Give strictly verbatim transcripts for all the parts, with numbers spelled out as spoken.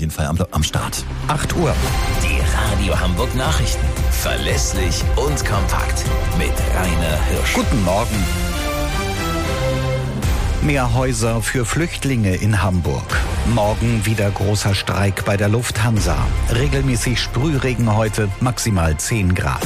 jeden Fall am, am Start. acht Uhr. Die Radio Hamburg Nachrichten. Verlässlich und kompakt. Mit Rainer Hirsch. Guten Morgen. Mehr Häuser für Flüchtlinge in Hamburg. Morgen wieder großer Streik bei der Lufthansa. Regelmäßig Sprühregen heute, maximal zehn Grad.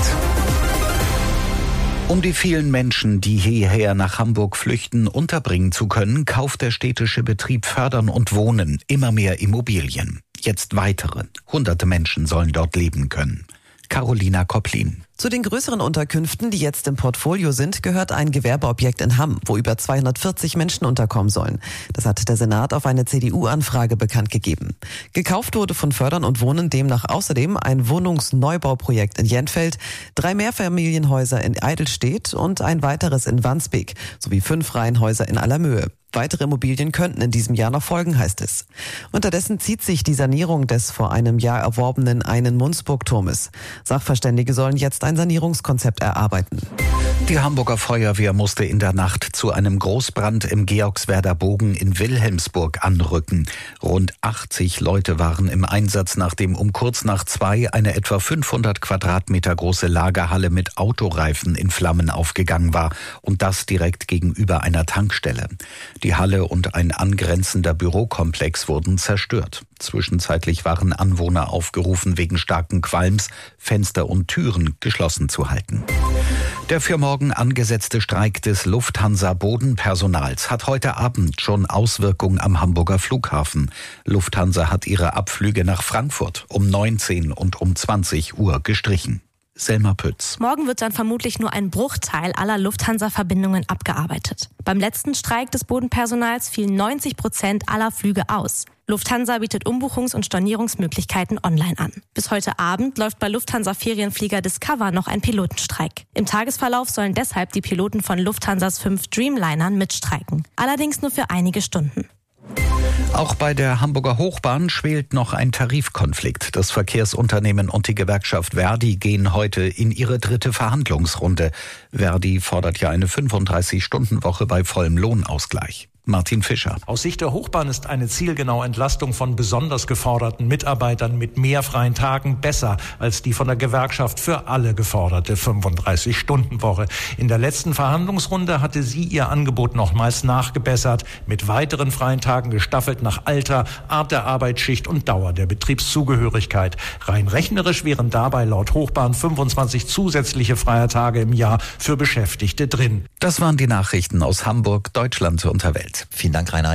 Um die vielen Menschen, die hierher nach Hamburg flüchten, unterbringen zu können, kauft der städtische Betrieb Fördern und Wohnen immer mehr Immobilien. Jetzt weitere. Hunderte Menschen sollen dort leben können. Carolina Kopplin. Zu den größeren Unterkünften, die jetzt im Portfolio sind, gehört ein Gewerbeobjekt in Hamm, wo über zweihundertvierzig Menschen unterkommen sollen. Das hat der Senat auf eine C D U-Anfrage bekannt gegeben. Gekauft wurde von Fördern und Wohnen demnach außerdem ein Wohnungsneubauprojekt in Jenfeld, drei Mehrfamilienhäuser in Eidelstedt und ein weiteres in Wandsbek, sowie fünf Reihenhäuser in Allermöhe. Weitere Immobilien könnten in diesem Jahr noch folgen, heißt es. Unterdessen zieht sich die Sanierung des vor einem Jahr erworbenen Einen-Mundsburg-Turmes. Sachverständige sollen jetzt ein Sanierungskonzept erarbeiten. Die Hamburger Feuerwehr musste in der Nacht zu einem Großbrand im Georgswerder Bogen in Wilhelmsburg anrücken. Rund achtzig Leute waren im Einsatz, nachdem um kurz nach zwei eine etwa fünfhundert Quadratmeter große Lagerhalle mit Autoreifen in Flammen aufgegangen war. Und das direkt gegenüber einer Tankstelle. Die Halle und ein angrenzender Bürokomplex wurden zerstört. Zwischenzeitlich waren Anwohner aufgerufen, wegen starken Qualms Fenster und Türen geschlossen zu halten. Der für morgen angesetzte Streik des Lufthansa-Bodenpersonals hat heute Abend schon Auswirkungen am Hamburger Flughafen. Lufthansa hat ihre Abflüge nach Frankfurt um neunzehn und um zwanzig Uhr gestrichen. Selma Pütz. Morgen wird dann vermutlich nur ein Bruchteil aller Lufthansa-Verbindungen abgearbeitet. Beim letzten Streik des Bodenpersonals fielen neunzig Prozent aller Flüge aus. Lufthansa bietet Umbuchungs- und Stornierungsmöglichkeiten online an. Bis heute Abend läuft bei Lufthansa-Ferienflieger Discover noch ein Pilotenstreik. Im Tagesverlauf sollen deshalb die Piloten von Lufthansas fünf Dreamlinern mitstreiken. Allerdings nur für einige Stunden. Auch bei der Hamburger Hochbahn schwelt noch ein Tarifkonflikt. Das Verkehrsunternehmen und die Gewerkschaft Verdi gehen heute in ihre dritte Verhandlungsrunde. Verdi fordert ja eine fünfunddreißig-Stunden-Woche bei vollem Lohnausgleich. Martin Fischer. Aus Sicht der Hochbahn ist eine zielgenaue Entlastung von besonders geforderten Mitarbeitern mit mehr freien Tagen besser als die von der Gewerkschaft für alle geforderte fünfunddreißig-Stunden-Woche. In der letzten Verhandlungsrunde hatte sie ihr Angebot nochmals nachgebessert, mit weiteren freien Tagen gestaffelt nach Alter, Art der Arbeitsschicht und Dauer der Betriebszugehörigkeit. Rein rechnerisch wären dabei laut Hochbahn fünfundzwanzig zusätzliche freie Tage im Jahr für Beschäftigte drin. Das waren die Nachrichten aus Hamburg, Deutschland und der Welt. Vielen Dank, Rainer.